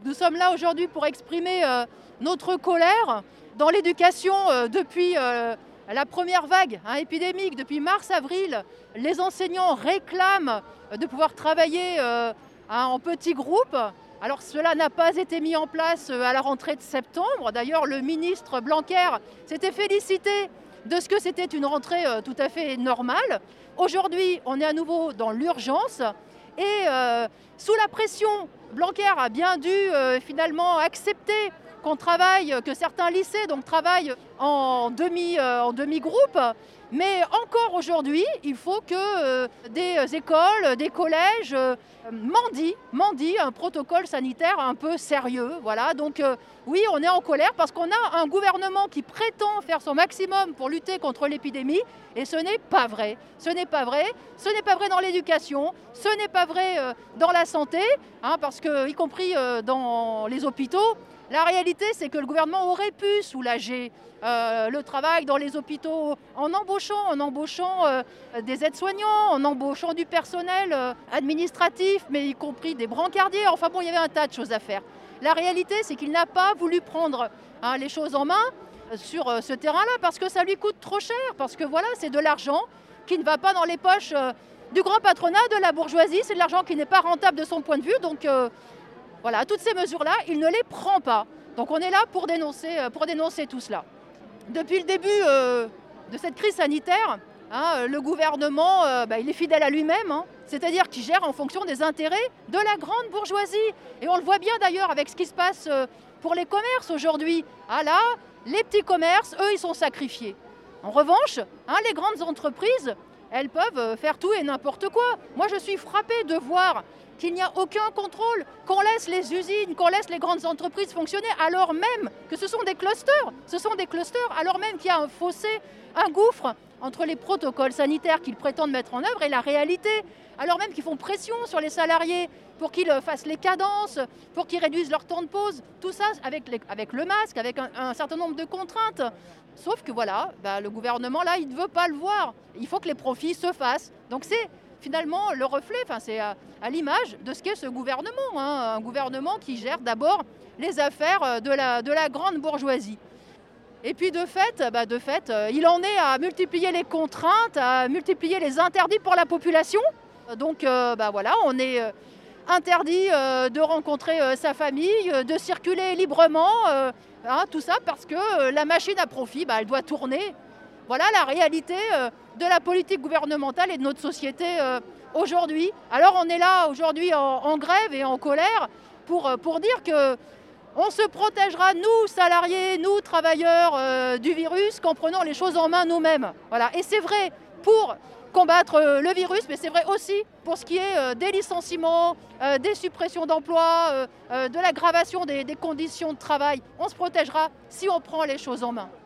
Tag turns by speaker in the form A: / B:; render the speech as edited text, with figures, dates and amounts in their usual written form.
A: Nous sommes là aujourd'hui pour exprimer notre colère dans l'éducation depuis la première vague épidémique, depuis mars-avril. Les enseignants réclament de pouvoir travailler en petits groupes. Alors cela n'a pas été mis en place à la rentrée de septembre. D'ailleurs, le ministre Blanquer s'était félicité de ce que c'était une rentrée tout à fait normale. Aujourd'hui, on est à nouveau dans l'urgence et sous la pression, Blanquer a bien dû finalement accepter qu'on travaille, que certains lycées travaillent en demi-groupe. Mais encore aujourd'hui, il faut que des écoles, des collèges mendient un protocole sanitaire un peu sérieux. Voilà. Donc oui, on est en colère parce qu'on a un gouvernement qui prétend faire son maximum pour lutter contre l'épidémie et ce n'est pas vrai. Ce n'est pas vrai. Ce n'est pas vrai dans l'éducation, ce n'est pas vrai dans la santé, parce que, y compris dans les hôpitaux, la réalité, c'est que le gouvernement aurait pu soulager le travail dans les hôpitaux en embauchant des aides-soignants, en embauchant du personnel administratif, mais y compris des brancardiers. Enfin bon, il y avait un tas de choses à faire. La réalité, c'est qu'il n'a pas voulu prendre les choses en main sur ce terrain-là parce que ça lui coûte trop cher, parce que voilà, c'est de l'argent qui ne va pas dans les poches du grand patronat, de la bourgeoisie, c'est de l'argent qui n'est pas rentable de son point de vue. Donc voilà, toutes ces mesures-là, il ne les prend pas. Donc on est là pour dénoncer tout cela. Depuis le début de cette crise sanitaire, le gouvernement il est fidèle à lui-même, c'est-à-dire qu'il gère en fonction des intérêts de la grande bourgeoisie. Et on le voit bien d'ailleurs avec ce qui se passe pour les commerces aujourd'hui. Là, les petits commerces, eux, ils sont sacrifiés. En revanche, les grandes entreprises, elles peuvent faire tout et n'importe quoi. Moi, je suis frappée de voir qu'il n'y a aucun contrôle, qu'on laisse les usines, qu'on laisse les grandes entreprises fonctionner alors même que ce sont des clusters. Ce sont des clusters alors même qu'il y a un fossé, un gouffre entre les protocoles sanitaires qu'ils prétendent mettre en œuvre et la réalité. Alors même qu'ils font pression sur les salariés pour qu'ils fassent les cadences, pour qu'ils réduisent leur temps de pause. Tout ça avec le masque, avec un certain nombre de contraintes. Sauf que voilà, le gouvernement là, il ne veut pas le voir. Il faut que les profits se fassent. Donc c'est finalement le reflet, c'est à l'image de ce qu'est ce gouvernement, un gouvernement qui gère d'abord les affaires de la grande bourgeoisie. Et puis de fait, il en est à multiplier les contraintes, à multiplier les interdits pour la population. Donc voilà, on est interdit de rencontrer sa famille, de circuler librement, tout ça parce que la machine à profit, elle doit tourner. Voilà la réalité de la politique gouvernementale et de notre société aujourd'hui. Alors on est là aujourd'hui en grève et en colère pour dire qu'on se protégera, nous salariés, nous travailleurs du virus, qu'en prenant les choses en main nous-mêmes. Voilà. Et c'est vrai pour combattre le virus, mais c'est vrai aussi pour ce qui est des licenciements, des suppressions d'emplois, de l'aggravation des conditions de travail. On se protégera si on prend les choses en main.